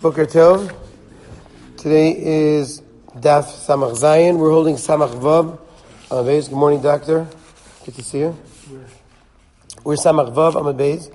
Boker Tov. Today is Daf Samach Zayin. We're holding Samach Vav. Good morning, Doctor. Good to see you. We're Samach Vav Amud Beis.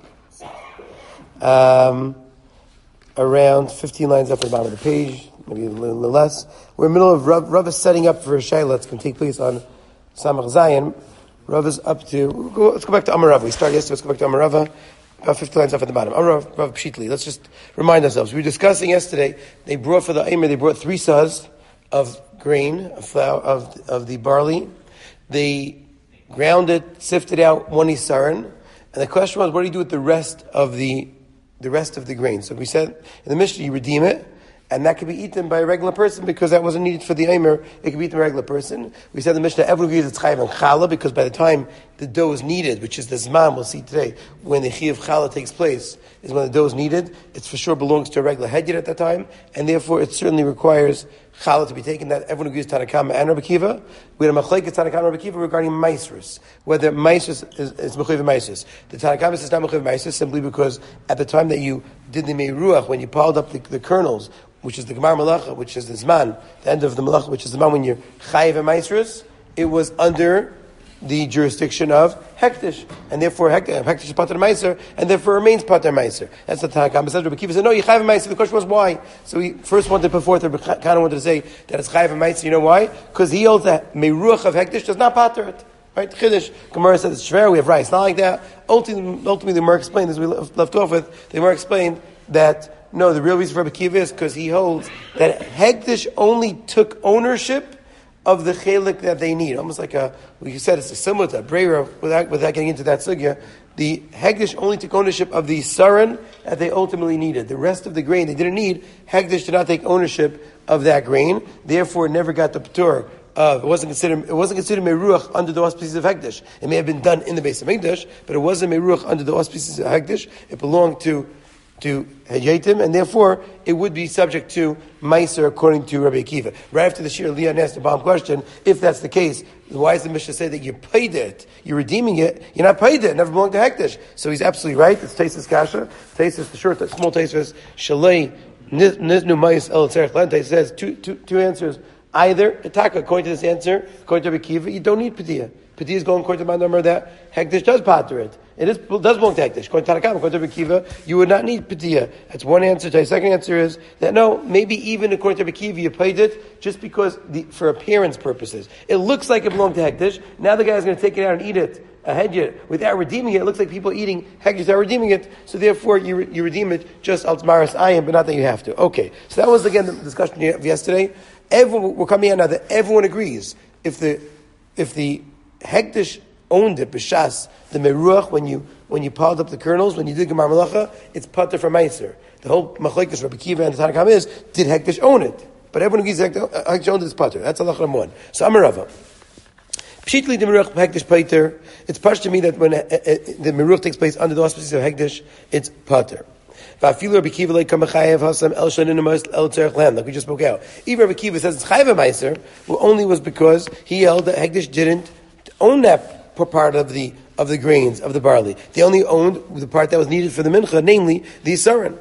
Around 15 lines up at the bottom of the page, maybe a little less. We're in the middle of Rav is setting up for a Shaila that's going to take place on Samach Zayin. Rav is up to, let's go back to Amar Rav. We started yesterday, let's go back to Amar Rav. About 50 lines up at the bottom. Rav Pshitli. Let's just remind ourselves. We were discussing yesterday, they brought for the Eimer, they brought 3 sahs of grain, of flour, of the barley. They ground it, sifted out 1 isarin. And the question was, what do you do with the rest of the grain? So we said, in the Mishnah, you redeem it, and that could be eaten by a regular person because that wasn't needed for the Eimer. It could be eaten by a regular person. We said in the Mishnah, everyone agrees it's chayav and challah because by the time the dough is needed, which is the zman, we'll see today, when the chiyuv challah takes place, is when the dough is needed. It for sure belongs to a regular hedyot at that time, and therefore it certainly requires challah to be taken. That everyone agrees Tanna Kama and Rabbi Kiva. We had a machlekes Tanna Kama and Rabbi Kiva regarding maasros, whether maasros is mechuyev maasros. The Tanna Kama is not mechuyev maasros simply because at the time that you did the meiruach, when you piled up the kernels, which is the Gemar Malacha, which is the Zman, the end of the Malacha, which is the Zman when you're Chayiv and Maasros, it was under the jurisdiction of Hektish. And therefore, Hektish is Pater Meiser, and therefore remains Pater Meiser. That's the Tanna Kama. Rabbi Kiva said, no, you're Chayiv and Meiser. The question was why? So he first wanted to put forth, Rabbi Kana wanted to say that it's Chayiv and Meiser. You know why? Because he holds that Meiruach of Hektish does not Pater it. Right? Chiddush. Gemara said it's shver, we have rice. Not like that. Ultimately, the Gemara explained, as we left off with, the Gemara explained that no, the real reason for Rabbi Kiva is because he holds that Hektish only took ownership of the chelik that they need. Almost like we said, it's similar to a breira, without getting into that sugya. The Hektish only took ownership of the saran that they ultimately needed. The rest of the grain they didn't need, Hektish did not take ownership of that grain. Therefore, it never got the patur. It wasn't considered meruach under the auspices of Hektish. It may have been done in the base of Mikdash, but it wasn't meruach under the auspices of Hektish. It belonged to Hedyatim, and therefore it would be subject to Meiser according to Rabbi Akiva. Right after the Shir, Leon asked the bomb question, if that's the case, why does the Mishnah say that you paid it, you're redeeming it, you're not paid it never belonged to Hektish? So he's absolutely right, it's Taisus Kasha, Taisus, the short, small Taisus, Shalei, Niznu Mais El Tzerech Lente, says two answers. Either, according to this answer, according to Rabbi Akiva, you don't need Padiyah. Padiyah is going according to my number that Hektish does pater it. Does belong to Hektish. According to Tanna Kama, according to Rabbi Kiva, you would not need Padiyah. That's one answer. The second answer is that no, maybe even according to Rabbi Kiva, you paid it just because for appearance purposes. It looks like it belonged to Hektish. Now the guy is going to take it out and eat it, a hedyot, without redeeming it. It looks like people eating Hektish without redeeming it. So therefore, you redeem it just al tmaras ayim, but not that you have to. Okay. So that was again the discussion of yesterday. We're coming out now that everyone agrees if the Hektish owned it, b'shas, the meruach, when you piled up the kernels, when you did Gemar Malacha, it's pater for Meiser. The whole machlekes Rabbi Kiva and the Tanna Kama is, did Hektish own it? But everyone agrees Hektish owned it, it's pater. That's halach number 1. So Amar Rava. Pshitli the meruach Hektish pater. It's pash to me that when the meruach takes place under the auspices of Hektish, it's pater. Like we just spoke out. Even Rabbi Kiva says it's chayav meiser, only was because he held that Hektish didn't own that part of the grains, of the barley. They only owned the part that was needed for the mincha, namely the saran.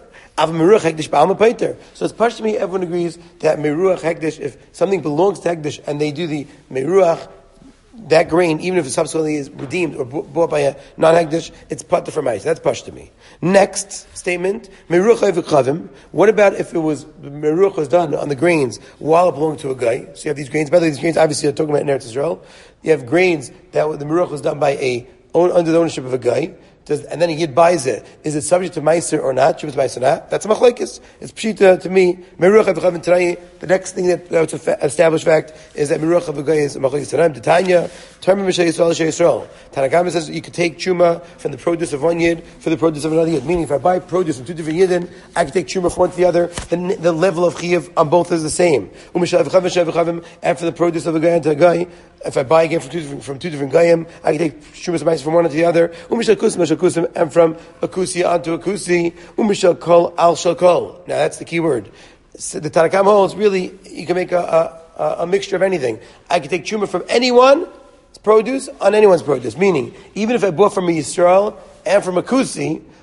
So it's pashto me, everyone agrees that meruach Hektish, if something belongs to Hektish and they do the meruach, that grain, even if it subsequently is redeemed or bought by a non-Hektish, it's pater for meiser. That's pashto me. Next statement, meruach v'klavim. What about if it was, meruach was done on the grains while it belonged to a guy? So you have these grains, by the way, these grains obviously are talking about in Eretz Israel. You have grains that the meruach was done by under the ownership of a guy, and then a yid buys it. Is it subject to meiser or not? Shuvas meiser or not? That's a machlekes. It's pshita to me. Meruach v'klavim today. The next thing that's an established fact is that meruach of a guy is a machlekes today. The Tanya, term Mishnah Yisrael Shei Yisrael. Tanna Kama says you could take truma from the produce of one yid for the produce of another yid. Meaning, if I buy produce from 2 different yidden, I can take truma from one to the other. Then the level of chiyuv on both is the same. And for the produce of a guy to a guy, if I buy again from two different gayim, I can take shumas ma'aser from one to the other. And from a kusi onto a kusi. Umishal kol al shal kol. Now that's the key word. So the Tanna Kama holds really you can make a mixture of anything. I can take truma from anyone's produce on anyone's produce. Meaning, even if I bought from a Yisrael and from a kusi,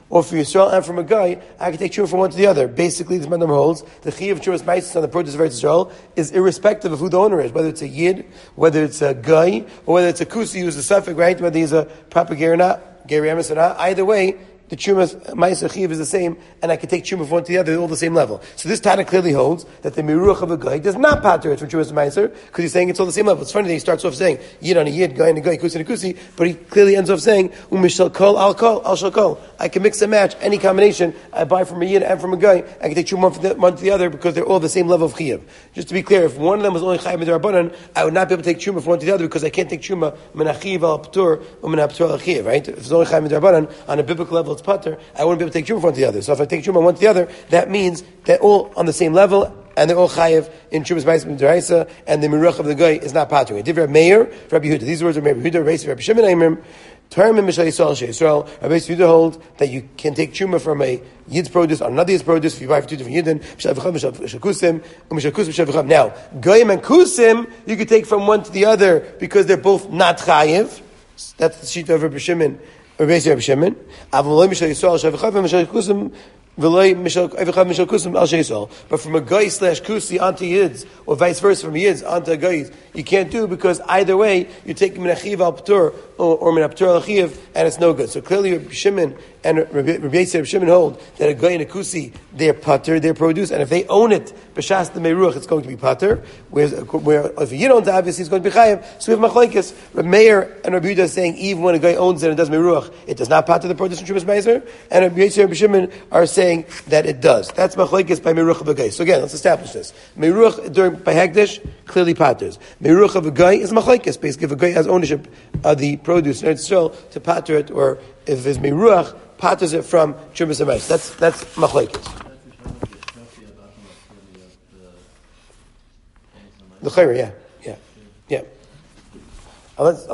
or for Yisrael and from a guy, I can take truma from one to the other. Basically, this number holds the chiyuv of trumas ma'asos on the produce of Eretz Yisrael is irrespective of who the owner is, whether it's a yid, whether it's a guy, or whether it's a kusi who's a suffix, right? Whether he's a proper ger or not, ger emes or not. Either way, the trumas ma'aser chiyuv is the same, and I can take truma from one to the other, they're all the same level. So this Tana clearly holds that the miruach of a guy does not pater it from trumas ma'aser, because he's saying it's all the same level. It's funny that he starts off saying yid on a yid, guy on a guy, kusi on a kusi, but he clearly ends off saying umishal kol al kol al shal kol. I can mix and match any combination I buy from a yid and from a guy. I can take truma from one to the other because they're all the same level of chiyuv. Just to be clear, if one of them was only chayiv midrabanan, I would not be able to take truma from one to the other because I can't take truma min achiv al ptur or min ptur al chiv. Right? If it's only chayiv midrabanan on a biblical level, it's pater. I wouldn't be able to take truma from one to the other. So if I take truma from one to the other, that means they're all on the same level. And they're all chayiv in Trumas Ma'aser B'Daraisa, and the miruach of the guy is not patering. Divrei Meir, Rabbi Yehuda. These words are Rabbi Yehuda, Rabbi Shimon Aimer. Term in Mishal Yisrael Sheisrael. Rabbi Yehuda holds that you can take truma from a yid's produce or another yid's produce if you buy from two different yidden. Mishal V'cham, Mishal Kusim, Mishal Kusim, Mishal V'cham. Now, goyim and kusim you can take from one to the other because they're both not chayiv. That's the sheet of Rabbi Shimon. Rabbi Shimon. Avoloi Mishal Yisrael Mishal V'cham, Mishal Kusim. But from a guy / kusi onto yids, or vice versa from yids onto a guy, you can't do because either way you're taking min achiv al ptur or min ptur al achiv, and it's no good. So clearly, Rabbi Shimon and Rabbi Shimon hold that a guy and a kusi they're pater, they're produce, and if they own it b'shas the meiruach, it's going to be pater. Where if a yid owns it, obviously it's going to be chayiv. So we have machlokes. Rabbi Meir and Rabbi Yehuda are saying even when a guy owns it and does meiruach, it does not pater the produce from Trumas Ma'aser, and Rabbi Shimon are saying that it does. That's machlokes by Meruach of a guy. So again, let's establish this. Meruach by Hekdesh clearly paters. Meruach of a guy is machlokes. Basically, if a guy has ownership of the produce in Eretz Yisrael to pater it, or if his Meruach paters it from Trumas Ma'aser. That's machlokes. The chayre, yeah. That's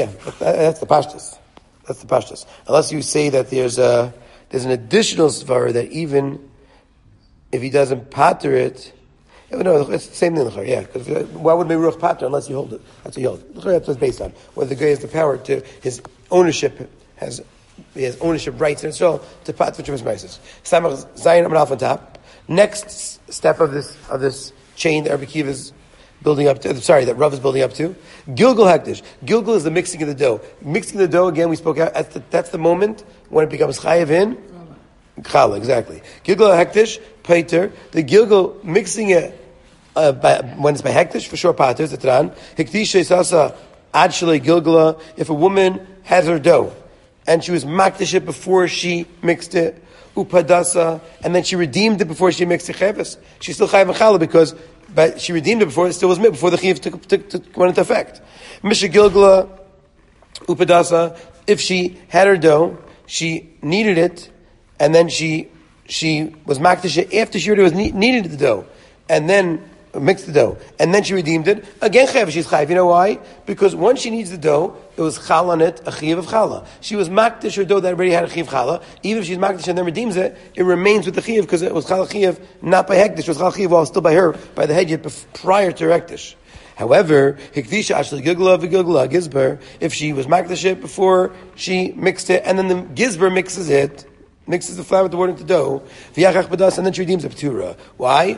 the pashtus. That's the pashtus. Unless you say that there's an additional svara that even if he doesn't pater it, no, it's the same thing. Yeah, because why would Meruach pater unless you hold it? That's what you hold. That's what it's based on. Whether the guy has the power to his ownership he has ownership rights in Israel to pater for Trumas Ma'aser. Samach Zayin Amar Alf on top. Next step of this chain that Rabbi Akiva is building up to, that Rav is building up to. Gilgal Hekdesh. Gilgal is the mixing of the dough. Mixing the dough, again, we spoke out, that's the moment when it becomes chayiv in challah, exactly. Gilgal Hekdesh, pater. The Gilgal, mixing it, when it's by Hekdesh, for sure, pater, the Tran. Hekdisha Sasa, Ad Shalei Gilgala. If a woman has her dough, and she was makdish it before she mixed it, upadasa, and then she redeemed it before she mixed the cheves, she's still chayiv in challah because but she redeemed it before it still was made, before the chiyuv went into effect. Misha Gilgala, Upadasa, if she had her dough, she kneaded it, and then she was makdish after she already kneaded the dough, and then mixed the dough, and then she redeemed it. Again, chayav, she's chayav. You know why? Because once she kneads the dough, it was chal on it, a chiyuv of challah. She was makdish her dough that already had a chiyuv challah. Even if she's makdish and then redeems it, it remains with the chiyuv because it was chal chiyuv, not by hekdish. It was chal chiyuv while still by her, by the head yet prior to hekdish. However, hikdisha ashli gilgula v'gilgula gizber, if she was makdish it before she mixed it, and then the gizber mixes the flour with the water into dough, and then she redeems the petura. Why?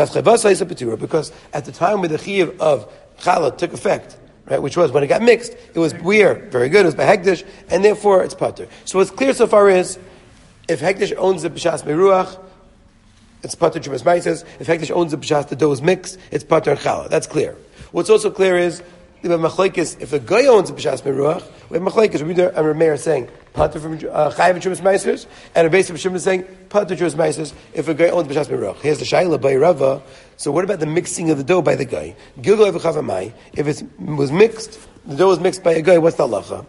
Because at the time when the chiyuv of challah took effect, right, which was when it got mixed, it was weir, very good, it was by hekdesh, and therefore it's pater. So what's clear so far is, if hekdesh owns the b'shas meruach, it's pater Trumas Ma'aser. If hekdesh owns the b'shas, the dough is mixed, it's pater and challah. That's clear. What's also clear is, we have machlokes, if the guy owns the b'shas meruach, we have machlokes. Rabbi and Rabbi are saying pater from chayiv and Trumas Ma'aser, and Rabbi Shimon is saying pater Trumas Ma'aser if a guy owns b'shas meruach. Here's the shayla by Rava. So what about the mixing of the dough by the guy? Gilgal v'chavamai. If it was mixed, the dough was mixed by a guy. What's the halacha?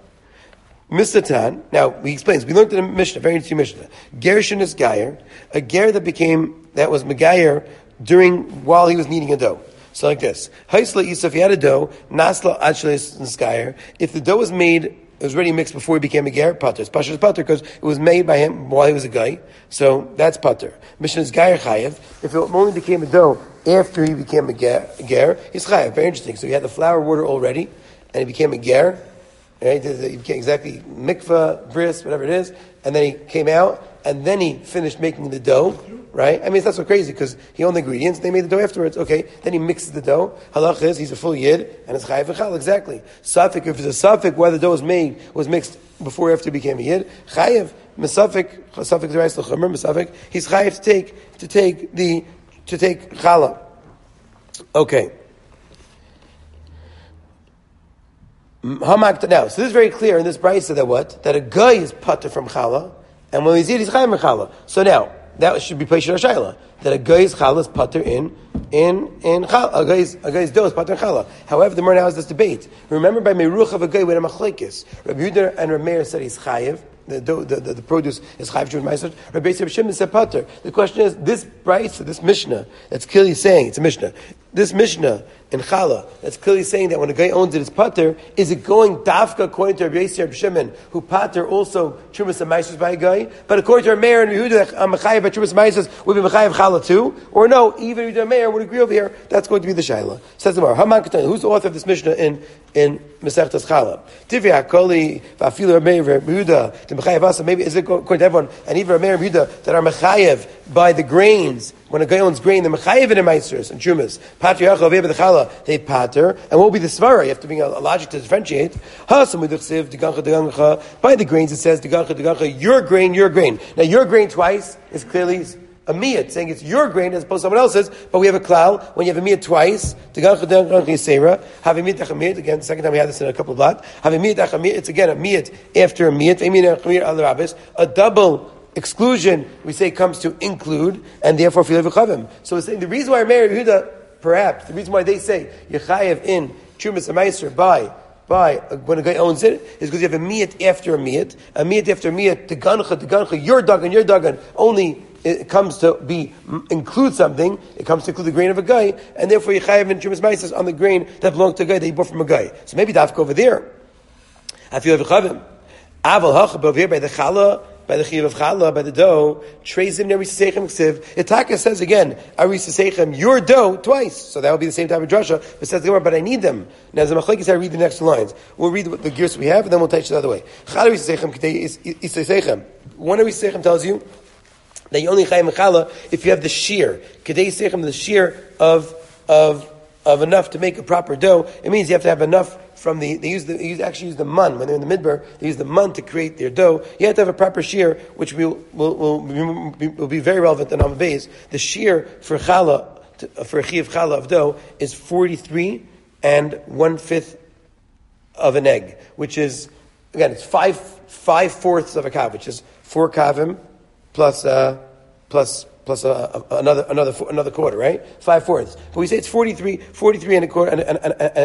Mr. Tan. Now he explains. We learned in the Mishnah, very interesting Mishnah. Gershon is gayer, a ger that was megayer while he was kneading a dough. So like this. Haisla Yisuf, if he had a dough, Nasla Achles Nskayer, if the dough was made, it was already mixed before he became a ger, pater. It's Pasha's pater because it was made by him while he was a guy. So that's pater. Mishnah is gayer chayev. If it only became a dough after he became a ger, he's chayev. Very interesting. So he had the flour water already, and he became a ger. Right? He became exactly mikvah, bris, whatever it is, and then he came out, and then he finished making the dough, right? I mean, it's not so crazy because he owned the ingredients. They made the dough afterwards. Okay, then he mixes the dough. Halach is he's a full yid and it's chayiv v'chal. Exactly. Safik, if it's a safik whether the dough was mixed before or after he became a yid, chayiv misafik the rice l'chumer misafik. He's chayiv to take challah. Okay. Now, so this is very clear in this brayso that what? That a guy is pater from challah, and when he's eat, he's chayiv from challah. So now, that should be placed in our shayla. That a guy's challah is pater in challah. A guy's dough is pater in challah. However, the Gemara now has this debate. Remember by meruch of a guy with a machlekes. Rabbi Yehuda and Rabbi Meir said he's chayiv. The produce is chayiv to ma'aser. Rabbi Shimon said pater. The question is, this brayso, this mishnah, that's clearly saying, it's a mishnah. This mishnah in challah, that's clearly saying that when a guy owns it, it's pater. Is it going dafka according to Rabbi Shimon, who pater also trumas and ma'asers by a guy? But according to Rabbi Meir and Yehuda, mechayiv by trumas and ma'asers would be mechayiv challah too? Or no, even Yehuda Meir would agree over here, that's going to be the shayla. Says the Gemara, Haman Katan, who's the author of this mishnah in Masechtas Challah? Tivya Hakoli, Va'afilu Rabbi Meir, Rabbi Yehuda, the mechayiv asa, maybe is it according to everyone, and even Rabbi Meir and Yehuda, that are mechayiv by the grains. When a guy owns grain, they're mechayiv in ma'asers and trumas. Pater Yachal, V'yeh the challah, they pater. And what will be the svara? You have to bring a logic to differentiate. By the grains it says, your grain, your grain. Now your grain twice is clearly a miyat, saying it's your grain as opposed to someone else's, but we have a klal, when you have a miyat twice, again, the second time we had this in a couple of blot, it's again a miyat after a miyat, a double exclusion, we say, comes to include, and therefore filet v'chavim. So we're saying the reason why Meir and Yehuda, perhaps the reason why they say Yechayev in Trumas and Meiser by when a guy owns it is because you have a miyat after a miyat after a miyat, the gancha, your dagan, only it comes to include something. It comes to include the grain of a guy, and therefore Yechayev in Trumas Meiser on the grain that belongs to a guy that he bought from a guy. So maybe dafka over there. I feel v'chavim. Aval hachab over here by the challah. By the chiv of challah, by the dough, treisim nerisisechem ksiv. Itaka says again, arisisechem, your dough twice. So that would be the same type of drasha. But says the Gemara, but I need them. Now, as a machlekes, I read the next lines. We'll read the gears we have, and then we'll touch the other way. Chalarisisechem k'tei isisechem. One arisisechem tells you that you only chayim challah if you have the shear. K'tei isisechem, the shear of enough to make a proper dough. It means you have to have enough from they actually use the mun when they're in the midbar. They use the mun to create their dough. You have to have a proper shear, which will be very relevant in Am Beis. The shear for challah, for a chiv challah of dough, is 43 1/5 of an egg, which is again it's 5/4 of a kav, which is 4 kavim plus another quarter, right? 5/4. But we say it's 43 and a quarter, and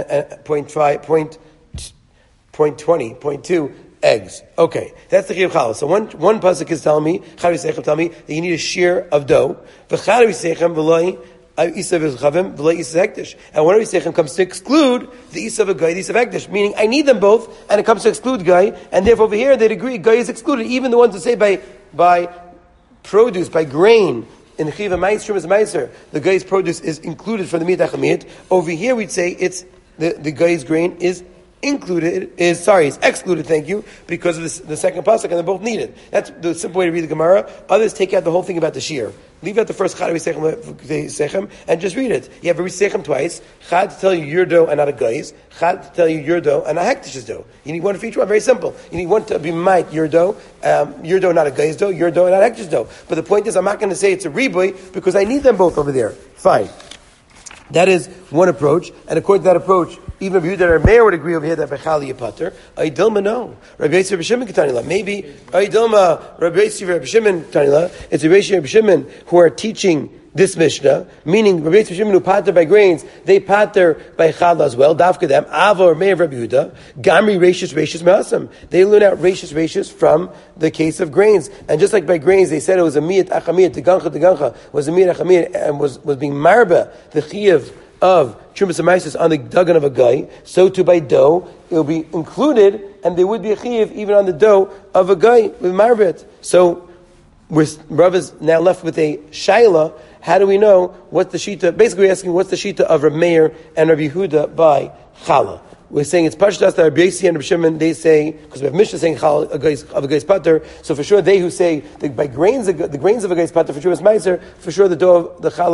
0.2 eggs. Okay, that's the chiyuv challah. So one pasuk is telling me, Chari Seichem tell me that you need a shear of dough. V'chari Seichem v'loi Isa v'chavim v'loi Isa hektish. And one of Seichem comes to exclude the Isa of a guy, the Isa of hektish, meaning I need them both, and it comes to exclude guy, and therefore over here they'd agree guy is excluded, even the ones that say by produce, by grain, in Chiva Meiser, the guy's produce is included from the Miyat Achamiyat. Over here we'd say it's the guy's grain is excluded, thank you, because of the second pasuk, and they're both needed. That's the simple way to read the Gemara. Others take out the whole thing about the shear. Leave out the first Chad Sechem and just read it. You have a Sechem twice. Chad to tell you your dough and not a guy's. Chad to tell you your dough and not Hektish's dough. You need one for each one. Very simple. You need one to be Mike, your dough, not a guy's dough, your dough and not Hektish's dough. But the point is, I'm not going to say it's a riboy because I need them both over there. Fine. That is one approach, and according to that approach, even if Yehuda or Meir would agree over here that Bechali Yipater, Aydilma no. Rabbi Yossi Rabbi Shimon Ketanila. Maybe Aydilma Rabbi Yossi Rabbi Shimon Ketanila. It's Rabbi Yossi Rabbi Shimon who are teaching this Mishnah, meaning Rabbi Yossi Shimon who pater by grains, they pater by challah as well. Dafka them Ava or Meir Rabbi Yehuda Gamri Rashis Me'asam. They learn out Rashis from the case of grains, and just like by grains, they said it was a miyat achamiyat. The gancha was a miyat achamiyat and was being marba the chiyuv of Trumas and Meises on the dagan of a guy. So too by dough, it will be included, and there would be a chiyuv even on the dough of a guy with marbet. So Rav is now left with a shaila. How do we know what's the shita? Basically, we're asking what's the shita of Rav Meir and Rabbi Yehuda by challah. we're saying it's Pashtas that Rabbi Yossi and Rabbi Shimon, they say, because we have Mishnah saying Chal of a guy's pater, so for sure they who say that by grains of a guy's pater for sure is Meiser, for sure the dough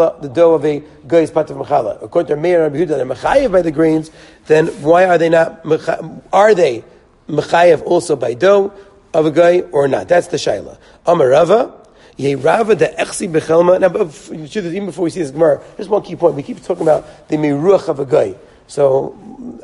of a guy's pater from Chala. According to Meir and Rabbi Yehuda, they're Mechayev by the grains, then why are they not, are they Mechayev also by dough of a guy or not? That's the Shaila. Amar Rava, Rava the Echsi Bechelma. Now, even before we see this Gemara, just one key point. We keep talking about the Meruach of a guy. So,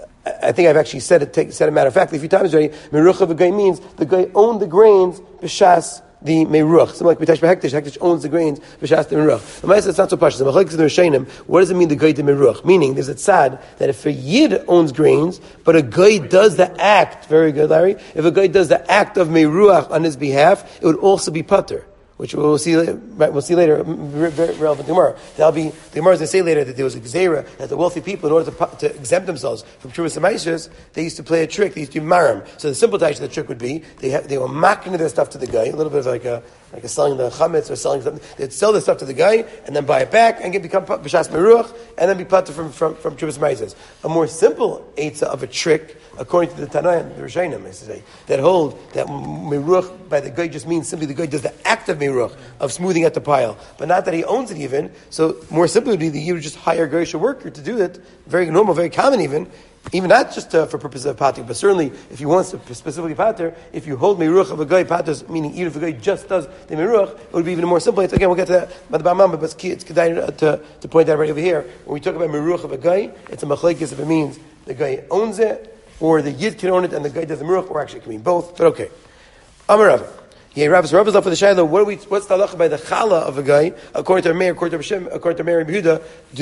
I think I've actually said a matter of fact a few times already. Meruach of a guy means the guy owned the grains b'shas the meruach. Something like B'tash B'hektish. Hektish owns the grains b'shas the meruach. The Ma'aseh, it's not so pashas. The Machlekes and the Rishonim, what does it mean the guy to meruach? Meaning, there's a tzad that if a yid owns grains, but a guy does the act, very good, Larry. If a guy does the act of meruach on his behalf, it would also be pater, which we'll see later, very relevant to Gemara. The Gemara is going to say later that there was a gzeira that the wealthy people, in order to exempt themselves from Truvas and Maishas, they used to play a trick. They used to do maram. So the simple type of the trick would be they were macking their stuff to the guy, a little bit of like a selling the chametz or selling something. They'd sell their stuff to the guy and then buy it back and become b'shas meruach and then be pater from Truvas and Maishas. A more simple eitzah of a trick, according to the Tanaim, the Rishonim, I say, that hold that meruach by the guy just means simply the guy does the act of meruach, of smoothing out the pile, but not that he owns it even. So more simply would be that you would just hire a Geisha worker to do it, very normal, very common even not just for purposes of pater, but certainly if you want to specifically pater, if you hold meruach of a guy paters, meaning even if a guy just does the meruach, it would be even more simple. Again, we'll get to that by the Bamam, but it's kedai to point that right over here. When we talk about meruach of a guy, it's a machlekes if it means the guy owns it, or the yid can own it and the guy does the meruach, or actually it can mean both, but okay. Amar Rava. Yeah, Rav is up for the Shiloh. What's the halacha by the chala of a guy? According to Meir, according to Hashem, according to Meir and Yehuda,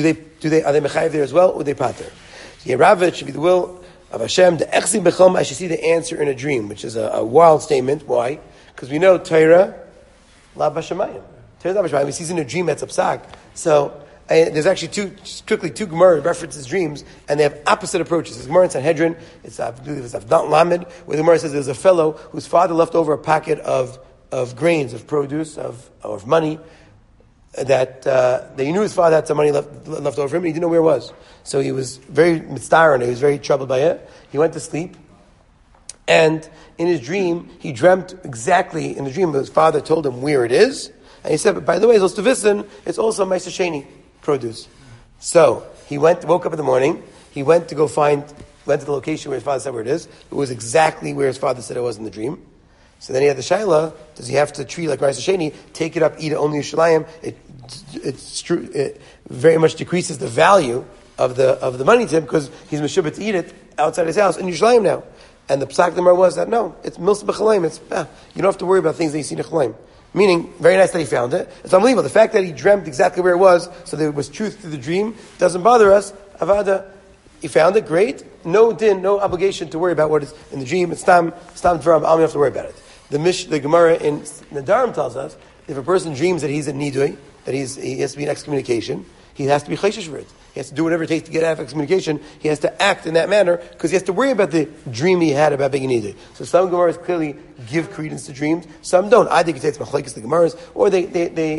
are they mechayev there as well, or they pater? Yeah, Rav, it should be the will of Hashem. The echsim bechom, I should see the answer in a dream, which is a wild statement. Why? Because we know Torah la b'shamayim. Torah la b'shamayim. We see in a dream that's a psak. So there's actually two Gemara references dreams, and they have opposite approaches. There's Gemara in Sanhedrin, I believe it's Avdant Lamed, where the Gemara says there's a fellow whose father left over a packet of grains, of produce, of money, that he knew his father had some money left over him, and he didn't know where it was. So he was very mitzvah, and he was very troubled by it. He went to sleep, and in his dream, he dreamt exactly, in the dream, his father told him where it is, and he said, but by the way, it's also it's also Meiser Sheni produce. So he woke up in the morning, he went to the location where his father said where it is. It was exactly where his father said it was in the dream. So then he had the shaila, does he have to treat like Meiser Sheni, take it up, eat it only in Yerushalayim? It very much decreases the value of the money to him because he's meshubah to eat it outside his house in Yerushalayim now. And the psak Gemara was that no, it's milsa b'chalayim. You don't have to worry about things that you see in Chalayim. Meaning, very nice that he found it. It's unbelievable. The fact that he dreamt exactly where it was, so there was truth to the dream, doesn't bother us. Avada, he found it, great. No din, no obligation to worry about what is in the dream. It's tam dvaram, I don't have to worry about it. The Gemara in Nadarim tells us, if a person dreams that he's in nidui, that he has to be in excommunication, he has to be chayshish for it. He has to do whatever it takes to get out of excommunication. He has to act in that manner because he has to worry about the dream he had about being an nidui. So some Gemaras clearly give credence to dreams. Some don't. I think it's machlekes the Gemaras, or the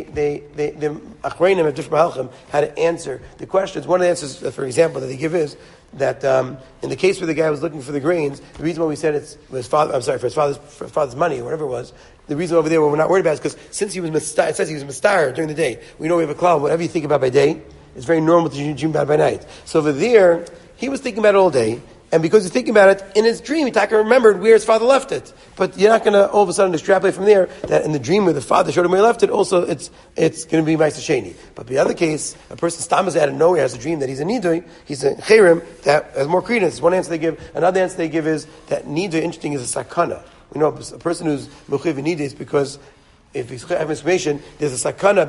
achreinim of different mahalchim how to answer the questions. One of the answers, for example, that they give is that in the case where the guy was looking for the grains, the reason why we said for his father's money or whatever it was, the reason over there we're not worried about is because since he was mistar, it says he was mistar during the day. We know we have a cloud. Whatever you think about by day, it's very normal to dream about by night. So over there, he was thinking about it all day, and because he's thinking about it in his dream, he remembered where his father left it. But you're not going to all of a sudden extrapolate from there that in the dream where the father showed him where he left it, also it's going to be Meiser Sheni. But the other case, a person stamas out of nowhere has a dream that he's a nidui, he's a cherim, that has more credence. One answer they give. Another answer they give is that nidui, interesting, is a sakana. We know a person who's mechuyev nidui is because if he's having information, there's a sakana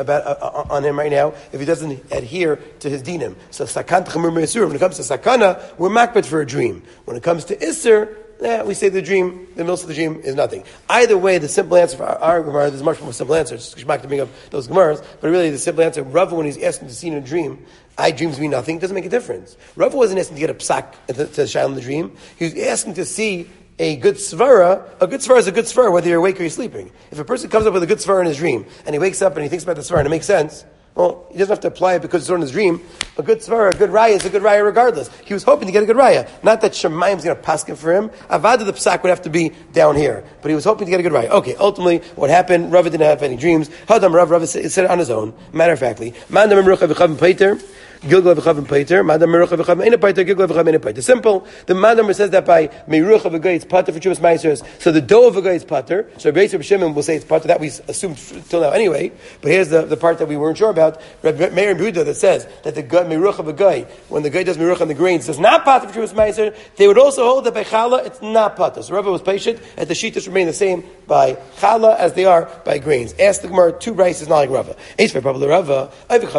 on him right now if he doesn't adhere to his dinim. So sakan t'chamur me'isur. When it comes to sakana, we're makbet for a dream. When it comes to isur, we say the middle of the dream is nothing. Either way, the simple answer for our Gemara, there's a much more simple answer. It's Shmak to bring up those Gemaras, but really the simple answer, Rav, when he's asking to see in a dream, dreams mean nothing, it doesn't make a difference. Rav wasn't asking to get a psak to shine in the dream. He was asking to see a good svara. A good svara is a good svara whether you're awake or you're sleeping. If a person comes up with a good svara in his dream, and he wakes up and he thinks about the svara and it makes sense, Well, he doesn't have to apply it because it's on his dream. A good svara, a good raya is a good raya regardless. He was hoping to get a good raya. Not that Shemayim's going to paskin for him. Avada the psak would have to be down here. But he was hoping to get a good raya. Okay, ultimately, what happened, Rava didn't have any dreams. Hadam Rava said it on his own. Matter of factly. Gilgal v'chavim pater, madam merucha v'chavim ena pater, Gilgal v'chavim ena pater. Simple. The madam says that by merucha of a guy it's pater for Chumas Maasros. So the dough of a guy is pater. So Rabbi Shimon will say it's pater. That we assumed till now anyway. But here's the part that we weren't sure about. Meir and Buddha that says that the merucha of a guy, when the guy does merucha on the grains, does not pater for Chumas Maasros. They would also hold that by challah it's not pater. So Rava was patient, and the shittas remain the same by challah as they are by grains. Ask the Gemara, 2 rice is not like Rava. Eish for Pablo Rava,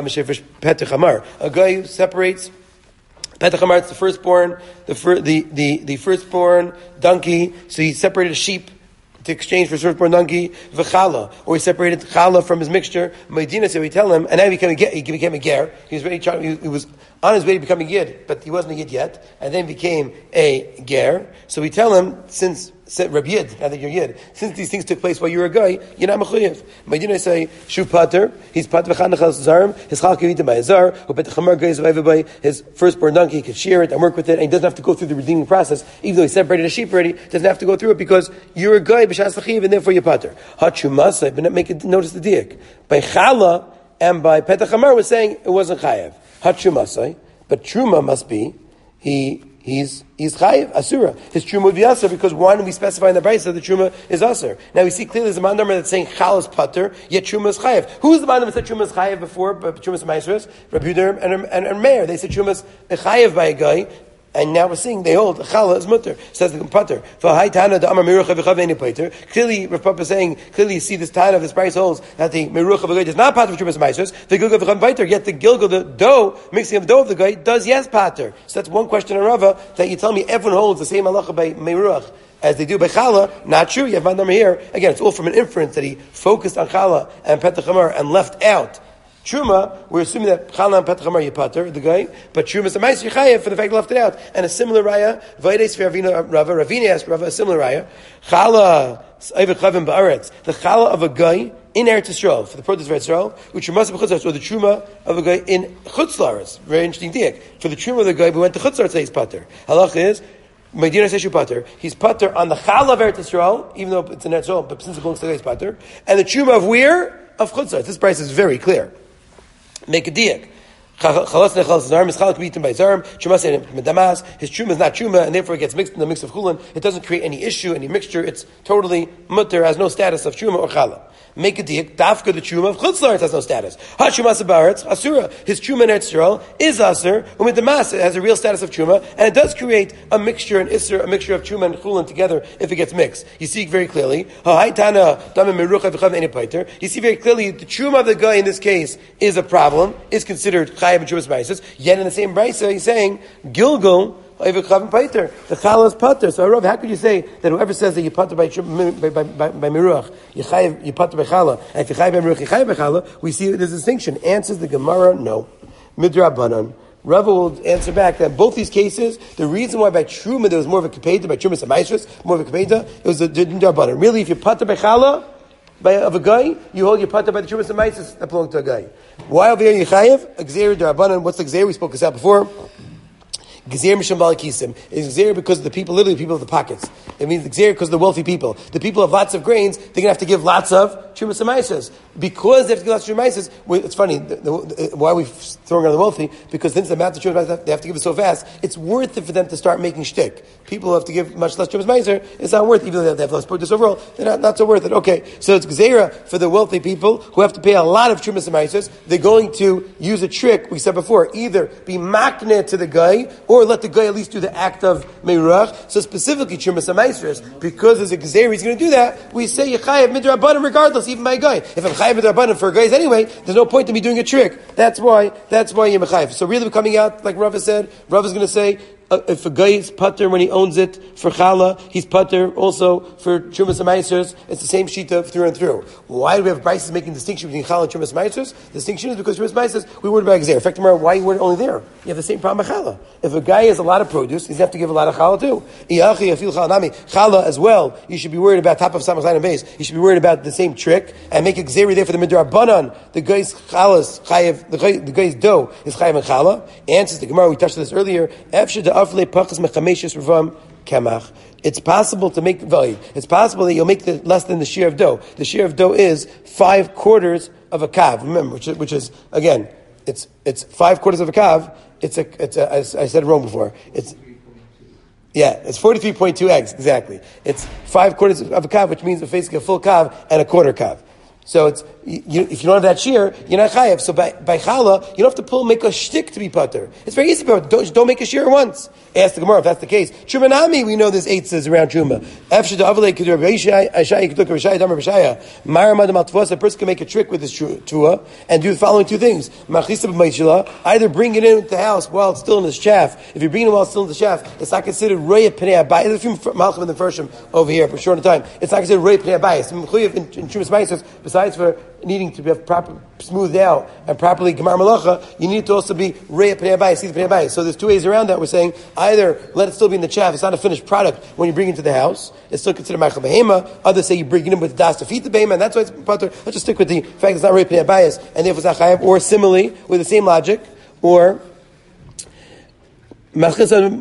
a guy who separates Petach it's the firstborn, the firstborn donkey. So he separated a sheep to exchange for firstborn donkey, v'chala, or he separated chala from his mixture. Medina, so we tell him, and now he became a ger. He was he was on his way to becoming a yid, but he wasn't a yid yet, and then became a ger. So we tell him, since Rabbi Yid, now that you're Yid, since these things took place while you were a guy, you're not mechuyev. Medina say, Shu pater, he's pater v'chan nechal zarim, his chal can eat by a zar, who bet the chamar guys of everybody, his firstborn donkey, he could shear it and work with it, and he doesn't have to go through the redeeming process, even though he separated a sheep already, doesn't have to go through it because you're a guy, b'shas l'chiv, and therefore you're pater. Hachumasai, but make it, notice the diak. By chala and by petach chamar was saying it wasn't chayev. Hachumasai, but truma must be, He's chayiv, asura. His truma would be asur because why didn't we specify in the brayso that truma is asur? Now we see clearly there's a man that's saying chal is pater, yet truma is chayiv. Who's the man that said truma is chayiv before? Truma is maasros, Rabbi Yehuda and Meir. They said truma is chayiv by a guy. And now we're seeing they hold challah is mutter. Says the pater. Clearly, Rav Papa is saying. Clearly, you see this tana of this price holds that the meruch of a guy does not pater for Chumas Maasros. The gilgal v'chavim pater. Yet the gilgal, the dough mixing of dough of the guy does yes pater. So that's one question in Rava that you tell me everyone holds the same halacha by meruch as they do by challah. Not true. You have my number here. Again, it's all from an inference that he focused on challah and petach chamar and left out Truma, we're assuming that Chala and Petach Hamar Yipater, the guy, but Truma is a Ma'aser Yechayev for the fact he left it out. And a similar raya, Vaides Ravina Rava, Ravina asked Rava a similar raya, Chala, Ayvet Chavim Ba'aretz, the Chala of a guy in Eretz Yisrael, for the produce of Eretz Yisrael, which must be Chutz Laretz, or the Truma of a guy in Chutz Laretz. Very interesting diak. For the Truma of the guy who went to Chutz Laretz, he's Pater. Halach is, Medina says pater. He's pater on the Chala of Eretz Yisrael, even though it's in Eretz Yisrael, but since it belongs to the guy, he's pater. And the Truma of where? Of Chutz Laretz. This price is very clear. Make a diak. Chalas nechal zarm is chalak eaten by zarm. Truma said medamas. His truma is not truma, and therefore it gets mixed in the mix of chulin. It doesn't create any issue, any mixture. It's totally mutter, has no status of truma or chala. Make a diak. Dafka the truma of chutz laretz has no status. Hachuma sabaretz asura. His truma in Eretz Yisrael is aser. With the mass, it has a real status of truma, and it does create a mixture, an isser, a mixture of truma and chulin together if it gets mixed. You see very clearly. You see very clearly the truma of the guy in this case is a problem. Is considered chayav and trumas ma'asos. Yet in the same brayso, he's saying Gilgal. The challah is pater. So, Rav, how could you say that whoever says that you pater by miruach, you pater by challah, and if you chayav by miruach, you chayav by challah, we see there's a distinction. Answers the Gemara, no. Midrabanan. Rav will answer back that in both these cases, the reason why by truma there was more of a kapeda, by trumas and maasros, more of a kapeda, it was the midrabanan. Really, if you pater by challah, of a guy, you hold your pater by the trumas and maasros that belong to a guy. Why over here you chayav? Gzeir derabanan. What's the gzeir? We spoke this out before. Gezer misham balakisim is gezer because of the people, literally the people of the pockets. It means gezer because of the wealthy people. The people have lots of grains, they're going to have to give lots of trumas and maasros. Because they have to give lots of trumas and maasros, it's funny, why are we throwing around the wealthy? Because since the amount of trumas and maasros they have to give it so fast, it's worth it for them to start making shtick. People who have to give much less trumas and maasros, it's not worth it, even though they have less produce overall, they're not so worth it. Okay, so it's gezerah for the wealthy people who have to pay a lot of trumas and maasros. They're going to use a trick, we said before, either be makneh to the guy, or let the guy at least do the act of meirach. So specifically, Trumas HaMaasros, because there's a gzeir, he's going to do that, we say Yechayev midrabanan regardless, even by a guy. If I'm Chayev midrabanan for guys anyway, there's no point in me doing a trick. That's why you're Mechayev. So really we're coming out, like Rav said, Rav is going to say, if a guy is putter when he owns it for challah, he's putter also for Trumas and Maisers. It's the same shita through and through. Why do we have prices making distinction between challah and Trumas and Maisers? The distinction is because Trumas and Maisers, we worried about Gezer. In fact, tomorrow, why you weren't only there? You have the same problem with challah. If a guy has a lot of produce, he's going to have to give a lot of challah too. Challah as well, you should be worried about top of Samach and base. You should be worried about the same trick and make a Gezer there for the Midrabanan. The guy's challah is chayev, the guy's dough is chayev and challah. Answers the Gemara, we touched on this earlier. It's possible to make value. It's possible that you'll make less than the shear of dough. The shear of dough is 5/4 of a kav. Remember, which is again, it's 5/4 of a kav. It's as I said wrong before. It's 43.2 eggs exactly. It's 5/4 of a kav, which means basically a full kav and a quarter kav. So it's if you don't have that shear, you're not chayev. So by challah, you don't have to make a shtick to be putter. It's very easy to putter. Don't make a shear once. Ask the Gemara if that's the case. Trumanami, we know there's eitzes around truma. A person can make a trick with his trua and do the following two things. Either bring it into the house while it's still in the chaff. If you bring it while it's still in the chaff, it's not considered roya pnei abayis. There's a few malchim in the firshim over here for a short time. It's not considered roya pnei abayis. In trumas ma'asos, besides for needing to be proper smoothed out and properly gemar malacha, you need to also be reya pnei abayis, see the pnei abayis. So there's two ways around that. We're saying either let it still be in the chaff, it's not a finished product when you bring it to the house, it's still considered ma'achal behema. Others say you bring it in with das to feed the behema, and that's why it's putter. Let's just stick with the fact it's not reya pnei abayis, and therefore it's not chayav. Or similarly, with the same logic, or in order that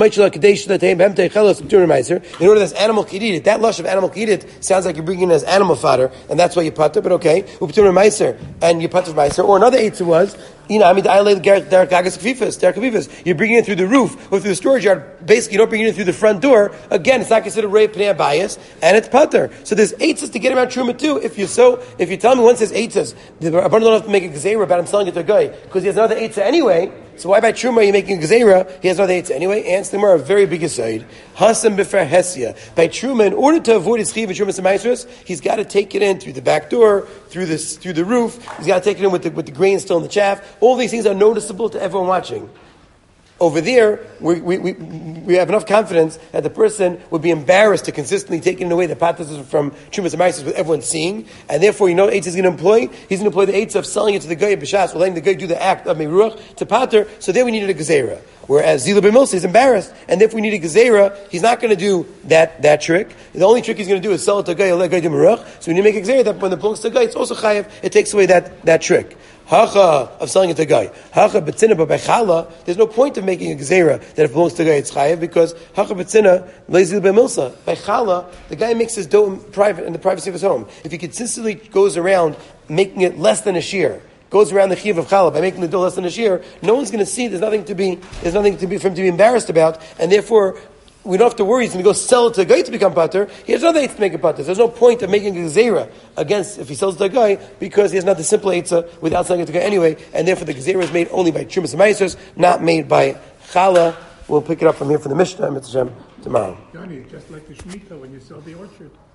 this animal could eat it, that lush of animal could eat it sounds like you're bringing it as animal fodder, and that's why you putter, but okay. And you putter meiser. Or another eitzah was, you're bringing it through the roof or through the storage yard. Basically, you don't bring it in through the front door. Again, it's not considered rei pnei abayis, and it's putter. So there's eitzahs to get around truma too. If you tell me one says eitzahs, the Rabbanan don't have to make a gzeira about him selling it to a guy because he has another eitzah anyway. So why by truma are you making a gzeira? He has another eitzah anyway. Answer the Gemara, a very big aside. Hasam b'fer hesia. By truma, in order to avoid his chiv and trumas and maasros, he's got to take it in through the back door, through the roof. He's got to take it in with the grain still in the chaff. All these things are noticeable to everyone watching. Over there, we have enough confidence that the person would be embarrassed to consistently take it away the patas from Trumas and Maisos with everyone seeing, and therefore, Eitz is going to employ? He's going to employ the Eitz of selling it to the guy of B'shas, or letting the guy do the act of Meruach to pater, so there we needed a Gezerah. Whereas Zila ben Milsa is embarrassed, and if we need a Gezerah, he's not going to do that trick. The only trick he's going to do is sell it to a guy, or let a guy do Meruach. So when you make a Gezerah, that when it belongs to a guy, it's also chayav, it takes away that trick. Hacha of selling it to a guy. Hacha betzina, but by challah, there's no point of making a gzeira that if it belongs to a guy, it's chayav, because hacha betzina, leizil b'milsa. By challah, the guy makes his dough in the privacy of his home. If he consistently goes around making it less than a shear, goes around the chiv of challah by making the dough less than a shear, no one's going to see. There's nothing for him to be embarrassed about, and therefore, we don't have to worry he's going to go sell it to a guy to become pater. He has another eitzah to make a pater. There's no point of making a gzeira against if he sells it to a guy because he has not the simple eitzah without selling it to a guy anyway, and therefore the gzeira is made only by trumas and maasros, not made by challah. We'll pick it up from here for the Mishnah, Mitzvah tomorrow. Johnny, just like the Shemitah when you sell the orchard.